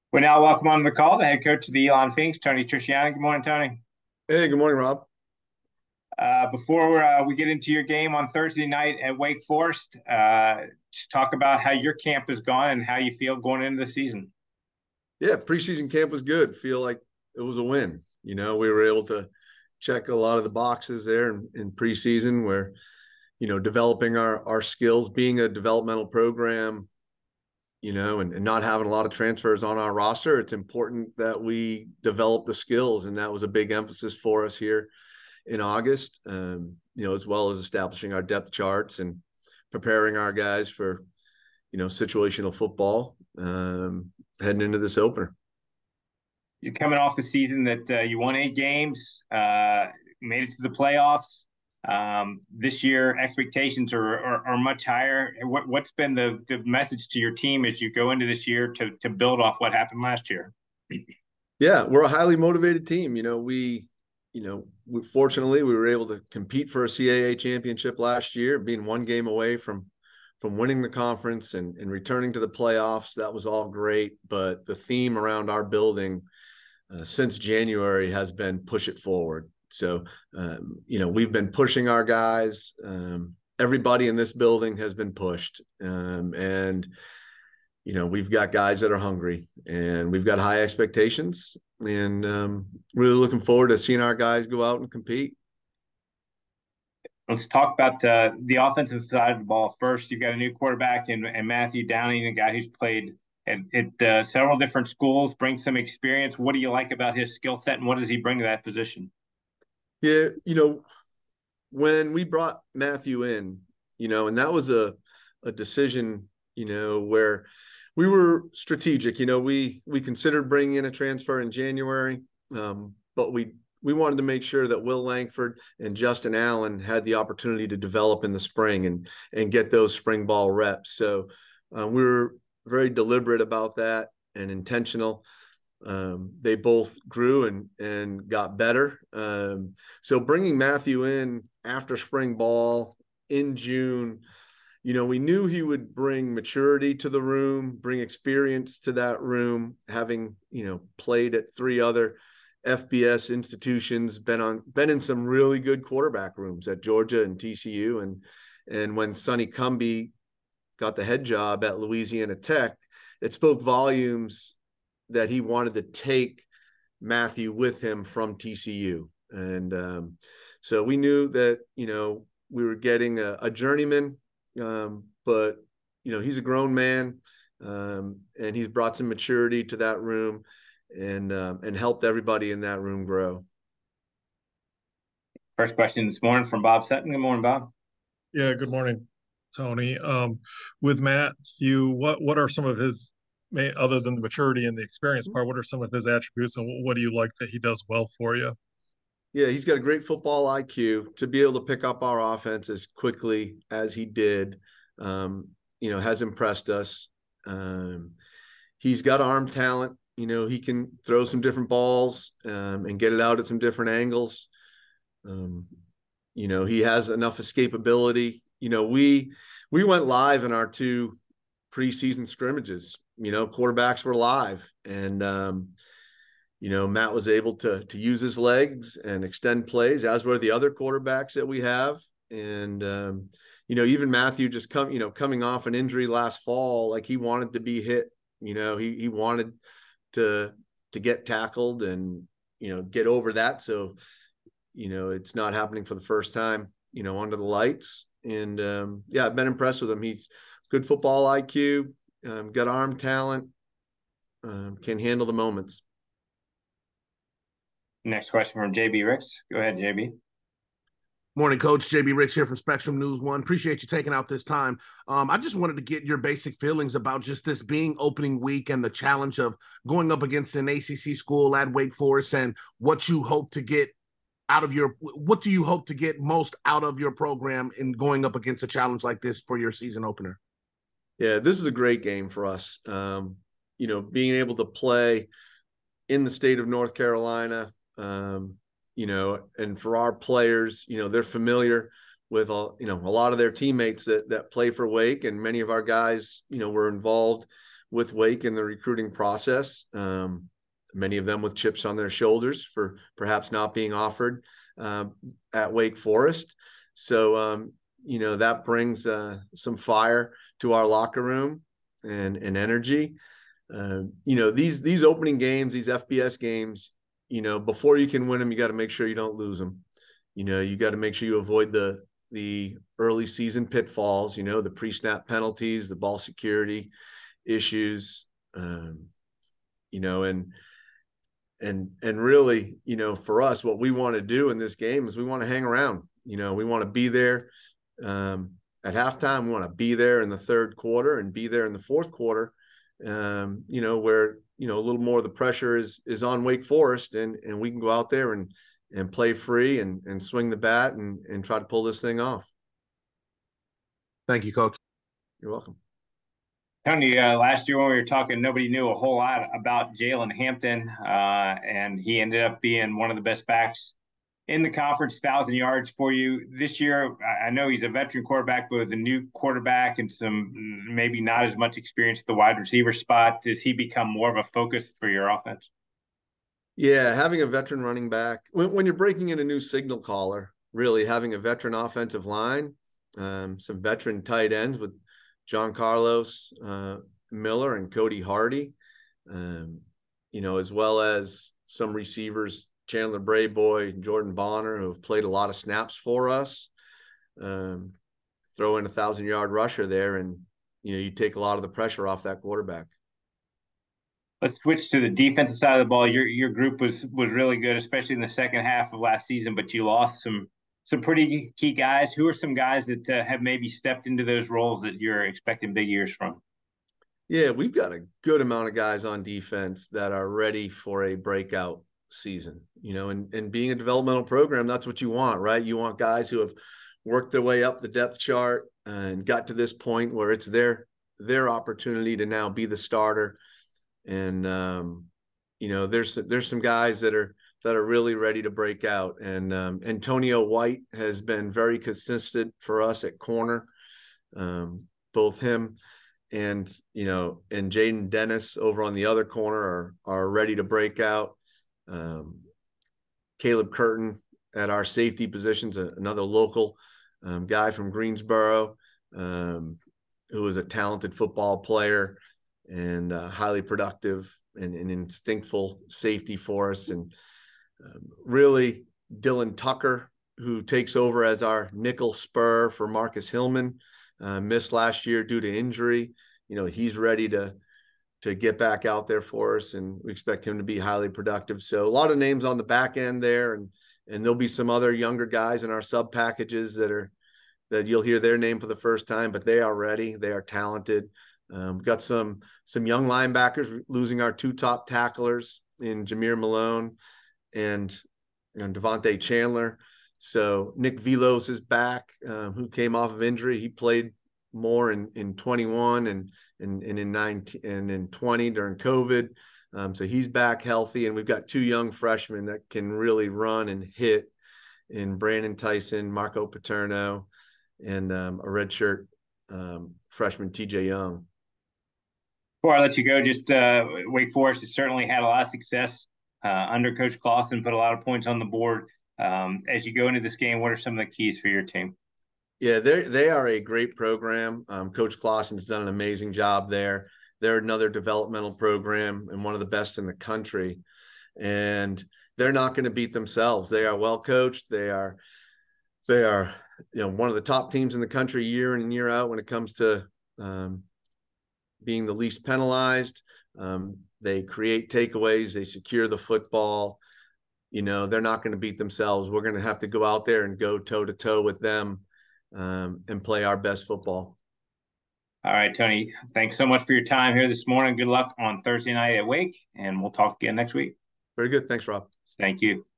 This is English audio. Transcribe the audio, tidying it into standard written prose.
We now welcome on the call the head coach of the Elon Phoenix, Tony Trisciani. Good morning, Tony. Hey, good morning, Rob. Before we get into your game on Thursday night at Wake Forest, just talk about how your camp has gone and how you feel going into the season. Yeah, preseason camp was good. Feel like it was a win. We were able to check a lot of the boxes there in preseason where, developing our skills, being a developmental program, and not having a lot of transfers on our roster. It's important that we develop the skills. And that was a big emphasis for us here in August, as well as establishing our depth charts and preparing our guys for, situational football heading into this opener. You're coming off a season that you won 8 games, made it to the playoffs. This year, expectations are much higher. What's been the message to your team as you go into this year to build off what happened last year? Yeah, we're a highly motivated team. Fortunately we were able to compete for a CAA championship last year, being one game away from winning the conference and returning to the playoffs. That was all great. But the theme around our building since January has been push it forward. So, we've been pushing our guys. Everybody in this building has been pushed. And we've got guys that are hungry and we've got high expectations, and really looking forward to seeing our guys go out and compete. Let's talk about the offensive side of the ball first. You've got a new quarterback in Matthew Downing, a guy who's played at several different schools, brings some experience. What do you like about his skill set, and what does he bring to that position? Yeah, when we brought Matthew in, and that was a decision, where we were strategic. We considered bringing in a transfer in January, but we wanted to make sure that Will Langford and Justin Allen had the opportunity to develop in the spring and get those spring ball reps. So we were very deliberate about that and intentional. They both grew and got better. So bringing Matthew in after spring ball in June, we knew he would bring maturity to the room, bring experience to that room, having, played at 3 other FBS institutions, been in some really good quarterback rooms at Georgia and TCU. And when Sonny Cumbie got the head job at Louisiana Tech, it spoke volumes that he wanted to take Matthew with him from TCU. And so we knew that, we were getting a journeyman, but, he's a grown man, and he's brought some maturity to that room and helped everybody in that room grow. First question this morning from Bob Sutton. Good morning, Bob. Yeah, good morning, Tony. With Matthew, what are some of his other than the maturity and the experience part, what are some of his attributes and what do you like that he does well for you? Yeah, he's got a great football IQ to be able to pick up our offense as quickly as he did. Has impressed us. He's got arm talent. He can throw some different balls and get it out at some different angles. He has enough escapability. We went live in our 2 preseason scrimmages. Quarterbacks were live, and Matt was able to use his legs and extend plays, as were the other quarterbacks that we have. And even Matthew just coming off an injury last fall, like he wanted to be hit. He wanted to get tackled and get over that. So it's not happening for the first time under the lights. And I've been impressed with him. He's good football IQ, got arm talent, can handle the moments. Next question from JB Ricks. Go ahead, JB. Morning, Coach. JB Ricks here from Spectrum News One. Appreciate you taking out this time. I just wanted to get your basic feelings about just this being opening week and the challenge of going up against an ACC school at Wake Forest, and what you hope to get what do you hope to get most out of your program in going up against a challenge like this for your season opener? Yeah, this is a great game for us. Being able to play in the state of North Carolina, and for our players, they're familiar with a lot of their teammates that play for Wake, and many of our guys, were involved with Wake in the recruiting process. Many of them with chips on their shoulders for perhaps not being offered at Wake Forest. So, that brings some fire to our locker room and energy. These opening games, these FBS games, before you can win them, you got to make sure you don't lose them. You got to make sure you avoid the early season pitfalls, the pre-snap penalties, the ball security issues, and really, for us, what we want to do in this game is we want to hang around. We want to be there at halftime. We want to be there in the third quarter and be there in the fourth quarter, where, a little more of the pressure is on Wake Forest, and we can go out there and play free and swing the bat and try to pull this thing off. Thank you, Coach. You're welcome. Tony, last year when we were talking, nobody knew a whole lot about Jalen Hampton, and he ended up being one of the best backs in the conference, 1,000 yards for you. This year, I know he's a veteran quarterback, but with a new quarterback and some maybe not as much experience at the wide receiver spot, does he become more of a focus for your offense? Yeah, having a veteran running back, when you're breaking in a new signal caller, really having a veteran offensive line, some veteran tight ends with John Carlos Miller and Cody Hardy, as well as some receivers, Chandler Brayboy, Jordan Bonner, who have played a lot of snaps for us. Throw in a 1,000-yard rusher there, and you take a lot of the pressure off that quarterback. Let's switch to the defensive side of the ball. Your group was really good, especially in the second half of last season, but you lost some pretty key guys. Who are some guys that have maybe stepped into those roles that you're expecting big years from? Yeah, we've got a good amount of guys on defense that are ready for a breakout season, and being a developmental program, that's what you want, right? You want guys who have worked their way up the depth chart and got to this point where it's their opportunity to now be the starter. And, there's some guys that are really ready to break out. And Antonio White has been very consistent for us at corner. Both him and Jaden Dennis over on the other corner are ready to break out. Caleb Curtin at our safety positions, another local guy from Greensboro, who is a talented football player and highly productive and instinctful safety for us. And really Dylan Tucker, who takes over as our nickel spur for Marcus Hillman, missed last year due to injury. He's ready to get back out there for us, and we expect him to be highly productive. So a lot of names on the back end there, and there'll be some other younger guys in our sub packages that you'll hear their name for the first time, but they are ready. They are talented. We've got some young linebackers, losing our two top tacklers in Jameer Malone and Devontae Chandler. So Nick Velos is back, who came off of injury. He played more in 21 and in 19 and in 20 during COVID. So he's back healthy, and we've got two young freshmen that can really run and hit in Brandon Tyson, Marco Paterno, and a redshirt freshman, TJ Young. Before I let you go, just Wake Forest has certainly had a lot of success under Coach Clawson, put a lot of points on the board. As you go into this game, what are some of the keys for your team? Yeah, they are a great program. Coach Clawson's done an amazing job there. They're another developmental program and one of the best in the country. And they're not going to beat themselves. They are well coached. They are one of the top teams in the country year in and year out when it comes to being the least penalized. They create takeaways. They secure the football. They're not going to beat themselves. We're going to have to go out there and go toe-to-toe with them and play our best football. All right, Tony, thanks so much for your time here this morning. Good luck on Thursday night at Wake, and we'll talk again next week. Very good. Thanks, Rob. Thank you.